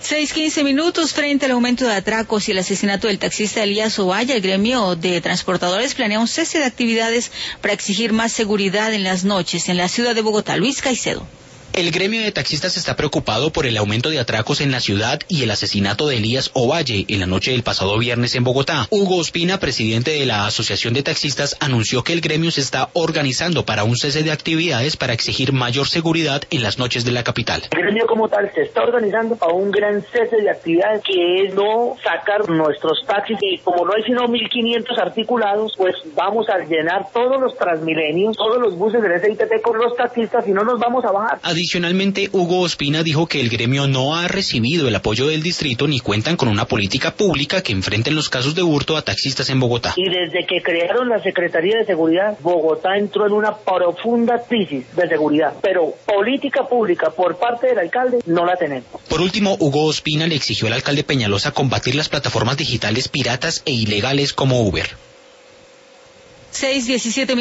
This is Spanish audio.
6:15 frente al aumento de atracos y el asesinato del taxista Elías Ovalle. El gremio de transportadores planea un cese de actividades para exigir más seguridad en las noches en la ciudad de Bogotá. Luis Caicedo. El gremio de taxistas está preocupado por el aumento de atracos en la ciudad y el asesinato de Elías Ovalle en la noche del pasado viernes en Bogotá. Hugo Ospina, presidente de la Asociación de Taxistas, anunció que el gremio se está organizando para un cese de actividades para exigir mayor seguridad en las noches de la capital. El gremio como tal se está organizando para un gran cese de actividades, que es no sacar nuestros taxis, y como no hay sino 1.500 articulados, pues vamos a llenar todos los Transmilenios, todos los buses del SITT con los taxistas y no nos vamos a bajar. Adicionalmente, Hugo Ospina dijo que el gremio no ha recibido el apoyo del distrito ni cuentan con una política pública que enfrenten los casos de hurto a taxistas en Bogotá. Y desde que crearon la Secretaría de Seguridad, Bogotá entró en una profunda crisis de seguridad, pero política pública por parte del alcalde no la tenemos. Por último, Hugo Ospina le exigió al alcalde Peñalosa combatir las plataformas digitales piratas e ilegales como Uber. 6:17